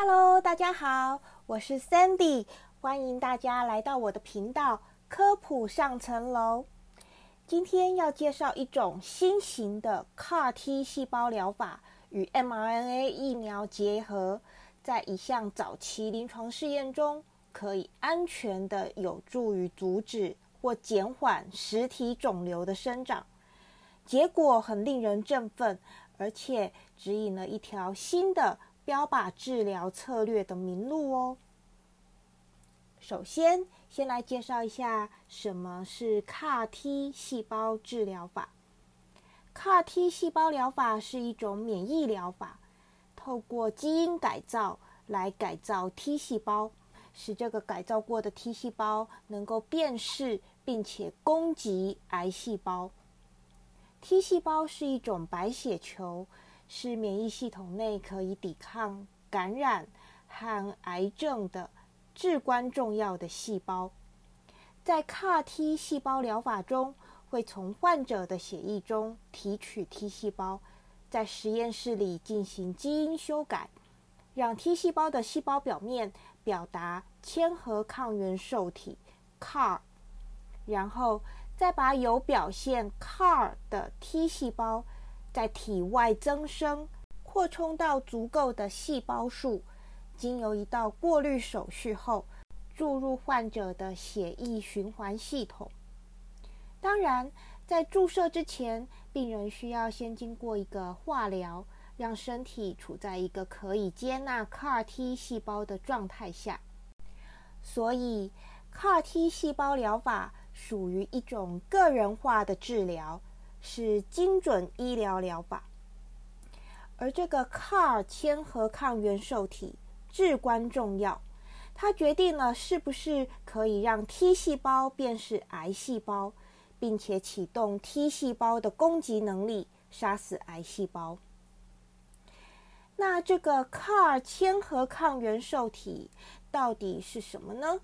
Hello， 大家好，我是 Sandy， 欢迎大家来到我的频道科普上层楼。今天要介绍一种新型的 CAR-T 细胞疗法与 mRNA 疫苗结合，在一项早期临床试验中，可以安全的有助于阻止或减缓实体肿瘤的生长。结果很令人振奋，而且指引了一条新的标靶治疗策略的明路哦。首先来介绍一下什么是 CAR-T 细胞治疗法。CAR-T 细胞疗法是一种免疫疗法，透过基因改造来改造 T 细胞，使这个改造过的 T 细胞能够辨识并且攻击癌细胞。T 细胞是一种白血球，是免疫系统内可以抵抗感染和癌症的至关重要的细胞。在 CAR-T 细胞疗法中，会从患者的血液中提取 T 细胞，在实验室里进行基因修改，让 T 细胞的细胞表面表达铅核抗原受体 CAR， 然后再把有表现 CAR 的 T 细胞在体外增生，扩充到足够的细胞数，经由一道过滤手续后，注入患者的血液循环系统。当然，在注射之前，病人需要先经过一个化疗，让身体处在一个可以接纳 CAR-T 细胞的状态下。所以 CAR-T 细胞疗法属于一种个人化的治疗，是精准医疗疗法。而这个 CAR 铅核抗原受体至关重要，它决定了是不是可以让 T 细胞辨识癌细胞，并且启动 T 细胞的攻击能力，杀死癌细胞。那这个 CAR 铅核抗原受体到底是什么呢？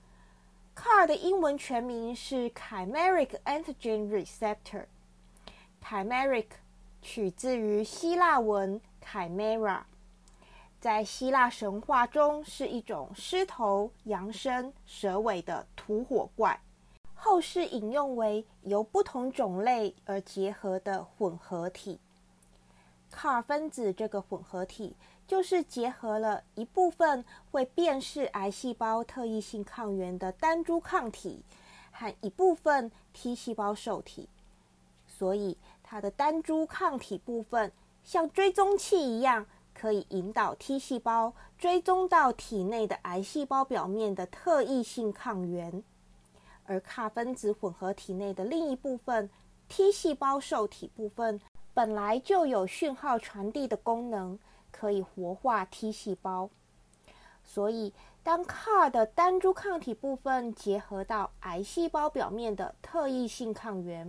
CAR 的英文全名是 Chimeric Antigen Receptor。 Chimeric 取自于希腊文 Chimera， 在希腊神话中是一种狮头、羊身、蛇尾的土火怪，后世引用为由不同种类而结合的混合体。CAR 分子这个混合体就是结合了一部分会辨识癌细胞特异性抗原的单株抗体和一部分 T 细胞受体，所以它的单株抗体部分像追踪器一样，可以引导 T 细胞追踪到体内的癌细胞表面的特异性抗原。而 CAR 分子混合体内的另一部分 T 细胞受体部分本来就有讯号传递的功能，可以活化 T 细胞。所以当 CAR 的单株抗体部分结合到癌细胞表面的特异性抗原，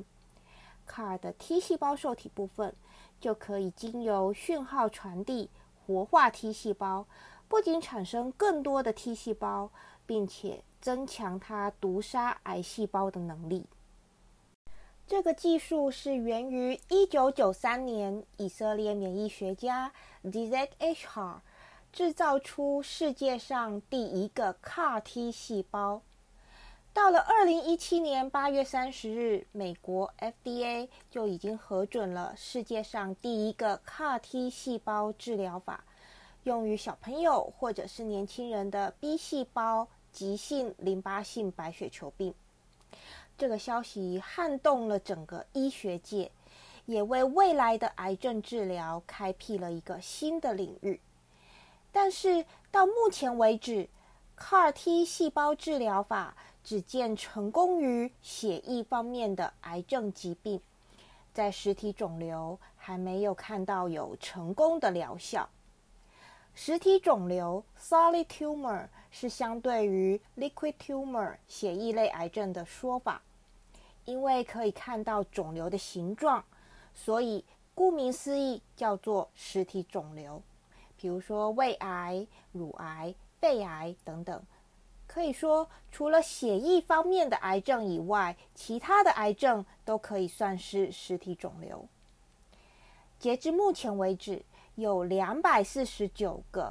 CAR 的 T 细胞受体部分就可以经由讯号传递活化 T 细胞，不仅产生更多的 T 细胞，并且增强它毒杀癌细胞的能力。这个技术是源于1993年以色列免疫学家 Zizek Eshar 制造出世界上第一个 CAR-T 细胞。到了2017年8月30日，美国 FDA 就已经核准了世界上第一个 CAR-T 细胞治疗法，用于小朋友或者是年轻人的 B 细胞急性淋巴性白血球病。这个消息撼动了整个医学界，也为未来的癌症治疗开辟了一个新的领域。但是到目前为止， CAR-T 细胞治疗法只见成功于血液方面的癌症疾病，在实体肿瘤还没有看到有成功的疗效。实体肿瘤 solid tumor 是相对于 liquid tumor 血液类癌症的说法，因为可以看到肿瘤的形状，所以顾名思义叫做实体肿瘤。比如说胃癌、乳癌、肺癌等等，可以说除了血液方面的癌症以外，其他的癌症都可以算是实体肿瘤。截至目前为止，有249个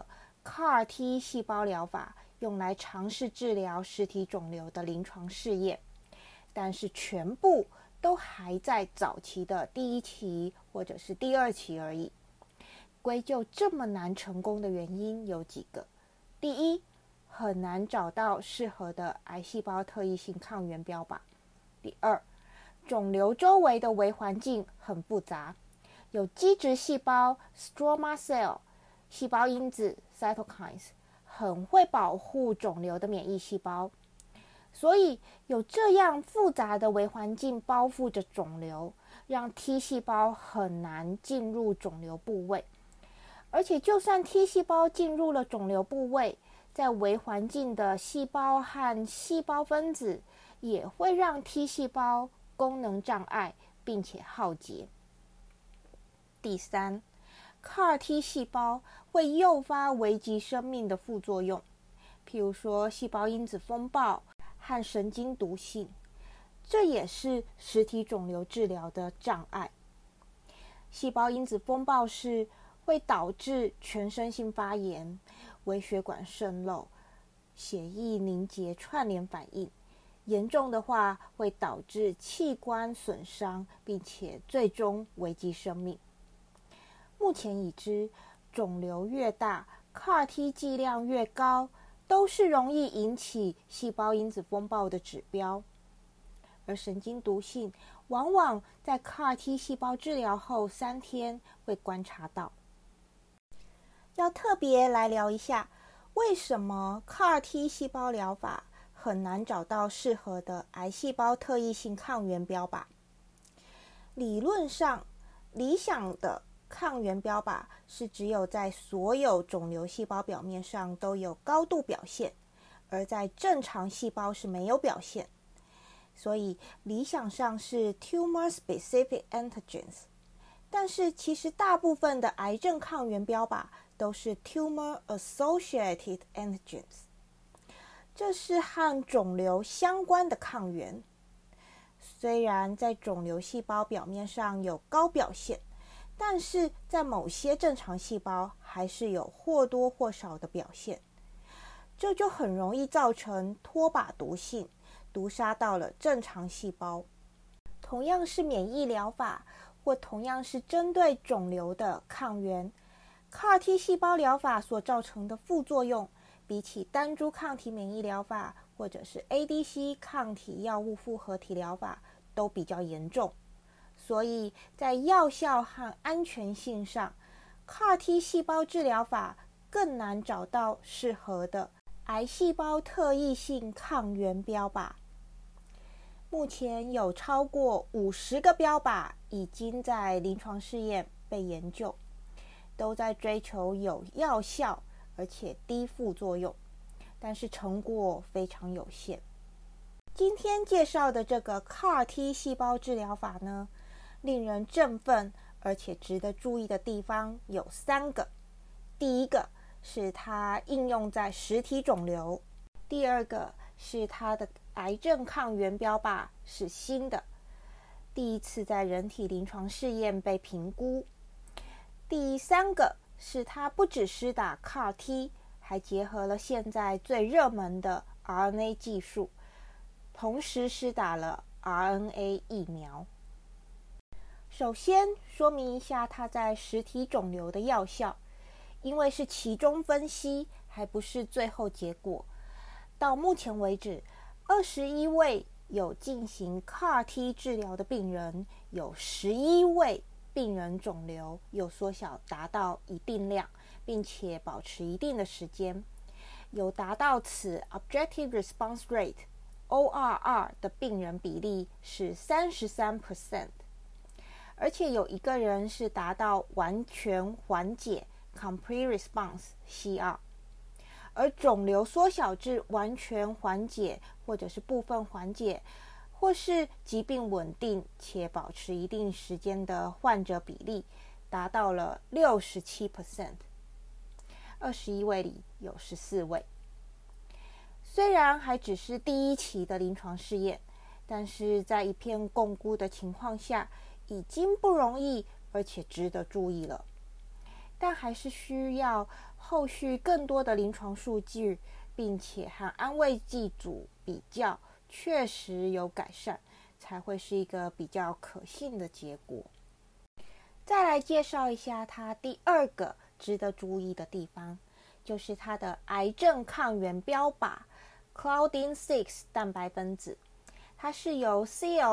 CAR-T 细胞疗法用来尝试治疗实体肿瘤的临床试验，但是全部都还在早期的第1期或者是第2期而已。归咎这么难成功的原因有几个：第一，很难找到适合的癌细胞特异性抗原标靶；第二，肿瘤周围的微环境很复杂，有基质细胞 stroma cell、细胞因子 cytokines， 很会保护肿瘤的免疫细胞，所以有这样复杂的微环境包覆着肿瘤，让 T 细胞很难进入肿瘤部位。而且就算 T 细胞进入了肿瘤部位，在微环境的细胞和细胞分子也会让 T 细胞功能障碍，并且耗竭。第三， CAR-T 细胞会诱发危及生命的副作用，譬如说细胞因子风暴和神经毒性，这也是实体肿瘤治疗的障碍。细胞因子风暴是会导致全身性发炎、微血管渗漏、血液凝结串联反应，严重的话会导致器官损伤，并且最终危及生命。目前已知，肿瘤越大， CAR-T 剂量越高，都是容易引起细胞因子风暴的指标。而神经毒性往往在 CAR-T 细胞治疗后3天会观察到。要特别来聊一下，为什么 CAR-T 细胞疗法很难找到适合的癌细胞特异性抗原标靶？理论上，理想的抗原标靶是只有在所有肿瘤细胞表面上都有高度表现，而在正常细胞是没有表现。所以理想上是 tumor specific antigens， 但是其实大部分的癌症抗原标靶都是 tumor associated antigens， 这是和肿瘤相关的抗原。虽然在肿瘤细胞表面上有高表现，但是在某些正常细胞还是有或多或少的表现，这就很容易造成脱靶毒性，毒杀到了正常细胞。同样是免疫疗法，或同样是针对肿瘤的抗原， CAR-T 细胞疗法所造成的副作用，比起单株抗体免疫疗法或者是 ADC 抗体药物复合体疗法都比较严重。所以在药效和安全性上， CAR-T 细胞治疗法更难找到适合的癌细胞特异性抗原标靶。目前有超过50个标靶已经在临床试验被研究，都在追求有药效而且低副作用，但是成果非常有限。今天介绍的这个 CAR-T 细胞治疗法呢，令人振奋而且值得注意的地方有3个。第一个是它应用在实体肿瘤，第二个是它的癌症抗原标靶是新的，第一次在人体临床试验被评估。第3个是它不只施打 CAR-T， 还结合了现在最热门的 RNA 技术，同时施打了 RNA 疫苗。首先说明一下它在实体肿瘤的药效，因为是期中分析，还不是最后结果。到目前为止，21位有进行 CAR-T 治疗的病人，有11位病人肿瘤有缩小达到一定量，并且保持一定的时间。有达到此 Objective Response Rate ORR 的病人比例是 33%， 而且有1个人是达到完全缓解 Complete Response CR， 而肿瘤缩小至完全缓解或者是部分缓解，或是疾病稳定且保持一定时间的患者比例达到了 67%， 21位里有14位。虽然还只是第1期的临床试验，但是在一片共估的情况下，已经不容易而且值得注意了。但还是需要后续更多的临床数据，并且和安慰剂组比较，确实有改善，才会是一个比较可信的结果。再来介绍一下它第二个值得注意的地方，就是它的癌症抗原标靶 Claudin-6 蛋白分子，它是由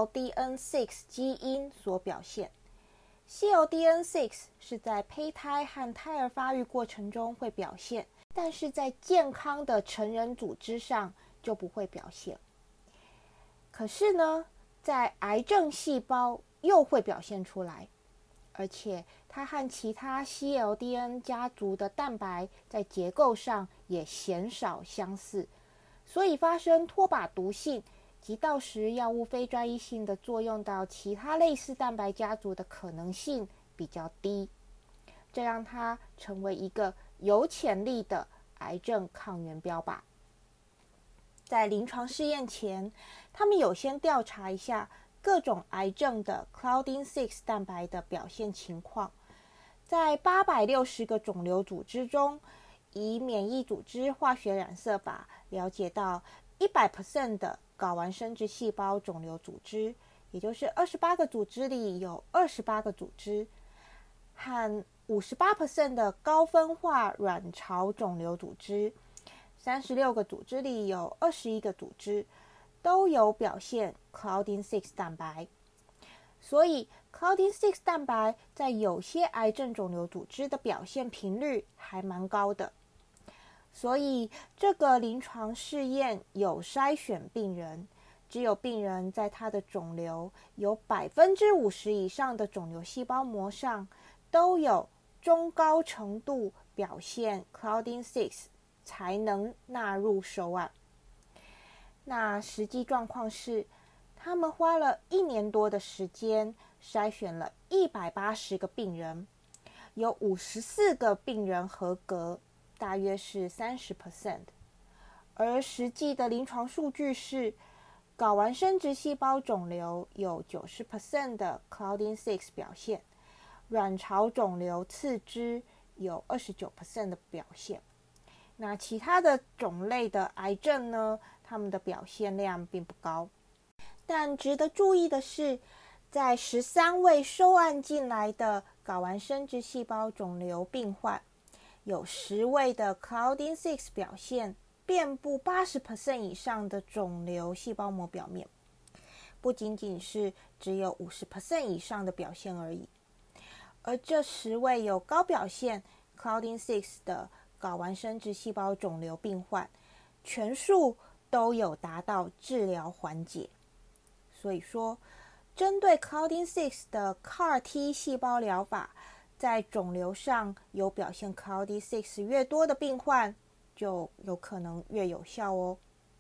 CLDN6 基因所表现。CLDN6 是在胚胎和胎儿发育过程中会表现，但是在健康的成人组织上就不会表现。可是呢，在癌症细胞又会表现出来，而且它和其他 CLDN 家族的蛋白在结构上也鲜少相似，所以发生脱靶毒性及到时药物非专一性的作用到其他类似蛋白家族的可能性比较低，这让它成为一个有潜力的癌症抗原标靶。在临床试验前，他们有先调查一下各种癌症的 Claudin-6 蛋白的表现情况，在860个肿瘤组织中，以免疫组织化学染色法了解到 100% 的睾丸生殖细胞肿瘤组织，也就是28个组织里有28个组织，和 58% 的高分化卵巢肿瘤组织，36个组织里有21个组织，都有表现 Claudin-6 蛋白。所以 Claudin-6 蛋白在有些癌症肿瘤组织的表现频率还蛮高的。所以这个临床试验有筛选病人，只有病人在他的肿瘤有 50% 以上的肿瘤细胞膜上都有中高程度表现 Claudin-6 才能纳入收案。那实际状况是，他们花了1年多的时间筛选了180个病人，有54个病人合格，大约是 30%， 而实际的临床数据是，睾丸生殖细胞肿瘤有 90% 的 Claudin-6 表现，卵巢肿瘤次之有 29% 的表现。那其他的种类的癌症呢，它们的表现量并不高。但值得注意的是，在13位收案进来的睾丸生殖细胞肿瘤病患，有10位的 Claudin-6 表现遍布 80% 以上的肿瘤细胞膜表面，不仅仅是只有 50% 以上的表现而已。而这10位有高表现 Claudin-6 的睾丸生殖细胞肿瘤病患，全数都有达到治疗缓解。所以说，针对 Claudin-6 的 CAR-T 细胞疗法，在肿瘤上有表现 Claudin-6 越多的病患，就有可能越有效哦。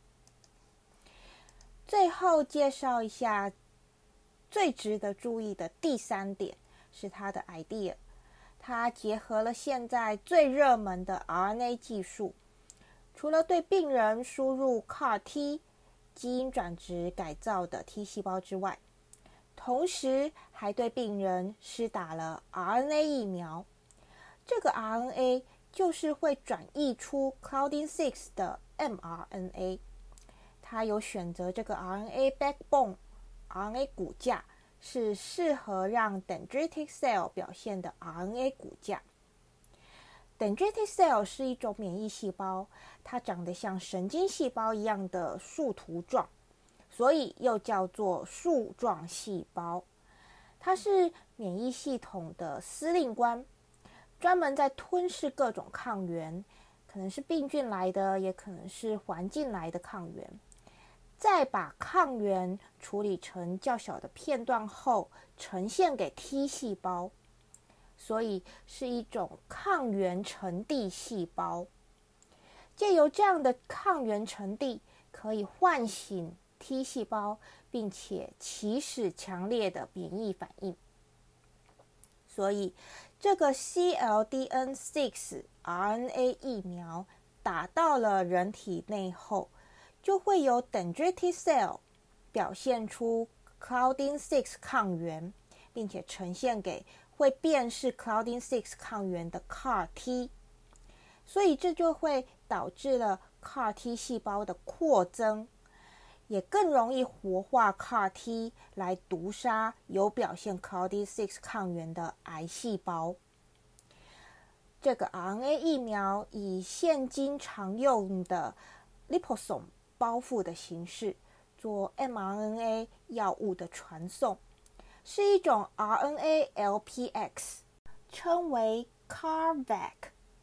最后介绍一下最值得注意的第3点，是它的 idea。它结合了现在最热门的 RNA 技术，除了对病人输入 CAR-T 基因转植改造的 T 细胞之外，同时还对病人施打了 RNA 疫苗。这个 RNA 就是会转译出 Claudin-6 的 mRNA， 它有选择这个 RNA backbone RNA 骨架，是适合让 dendritic cell 表现的 RNA 骨架。dendritic cell 是一种免疫细胞，它长得像神经细胞一样的树图状，所以又叫做树状细胞。它是免疫系统的司令官，专门在吞噬各种抗原，可能是病菌来的，也可能是环境来的抗原，再把抗原处理成较小的片段后呈现给 T 细胞，所以是一种抗原呈递细胞。借由这样的抗原呈递，可以唤醒 T 细胞，并且起始强烈的免疫反应。所以这个 CLDN6 RNA 疫苗打到了人体内后，就会有 dendritic cell 表现出 Claudin-6 抗原，并且呈现给会辨识 Claudin-6 抗原的 CAR-T。 所以这就会导致了 CAR-T 细胞的扩增，也更容易活化 CAR-T 来毒杀有表现 Claudin-6 抗原的癌细胞。这个 RNA 疫苗以现今常用的 liposome 包覆的形式做 mRNA 药物的传送，是一种 RNA LPX， 称为 CARVac。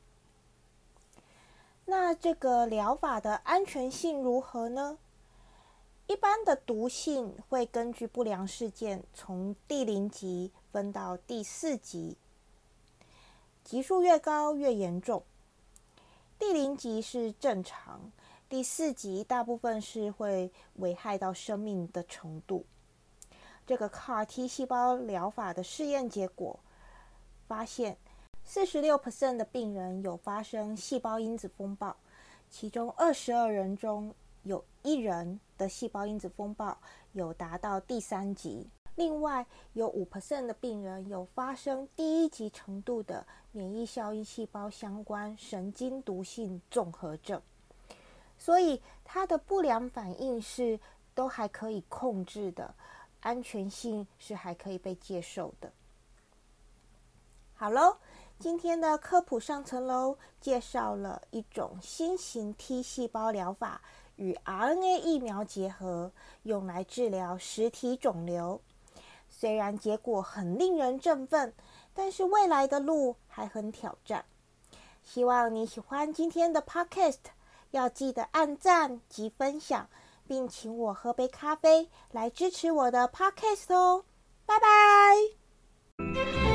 那这个疗法的安全性如何呢？一般的毒性会根据不良事件从第0级分到第4级，级数越高越严重。第0级是正常，第4级大部分是会危害到生命的程度。这个 CAR-T 细胞疗法的试验结果发现 46% 的病人有发生细胞因子风暴，其中22人中有1人的细胞因子风暴有达到第3级，另外有 5% 的病人有发生第1级程度的免疫效应细胞相关神经毒性综合症，所以它的不良反应是都还可以控制的，安全性是还可以被接受的。好咯，今天的科普上层楼介绍了一种新型 T 细胞疗法与 RNA 疫苗结合，用来治疗实体肿瘤。虽然结果很令人振奋，但是未来的路还很挑战。希望你喜欢今天的 Podcast， 要记得按赞及分享，并请我喝杯咖啡来支持我的 Podcast 哦。拜拜。